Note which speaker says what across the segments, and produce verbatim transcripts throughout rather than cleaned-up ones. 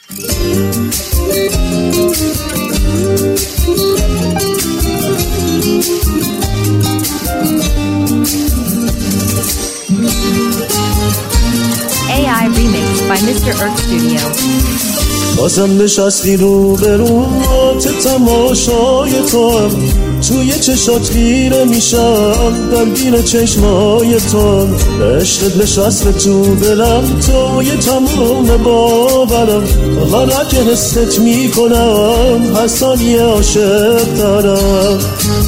Speaker 1: ای آی Remix by میستر Earth Studio.
Speaker 2: بازم نشستی رو به رو تماشای تو هم توی چشات خیره میشم درگیر چشمای تو عشقت نشسته تو دلم توی تمام باورم حالا که حست میکنم حسانی عاشق دارم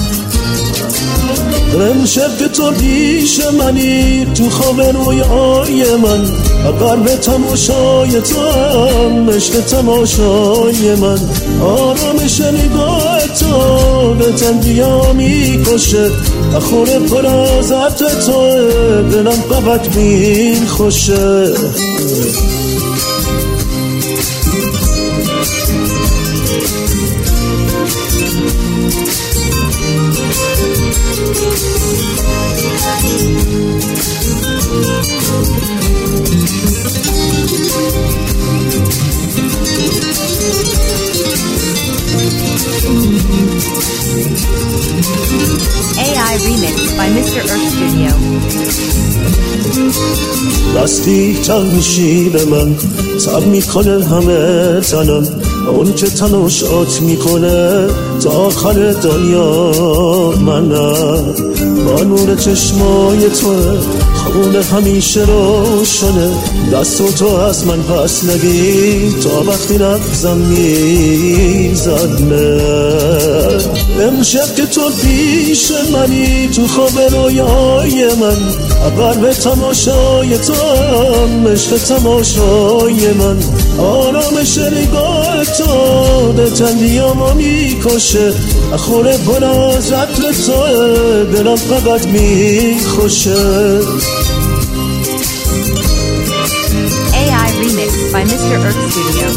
Speaker 2: امشب که تو پیش منی تو خواب رویای من اگر به تماشای تو هم عشق تماشای من آرامش نگاه تو به تنگیا میکشه اخور پر از عطر تو دلم قبط میخوشه
Speaker 1: ای آی Remix by میستر Earth Studio.
Speaker 2: دستی تن میشی به من تب میکنه همه تنم اون که تناشات میکنه تا آخر دنیا منم با نور چشمای توه خون همیشه روشنه دست تو از من پس نگی تا وقتی نبزم میزنه امشب که تو پیش منی تو خواب رویای من اول به تماشای تو هم عشق تماشای من آرامش نگاه تو به تندیامو میکشه اخور پر از عطر تو دلم فقط میخوشه
Speaker 1: ای آی Remix by میستر Earth Studio.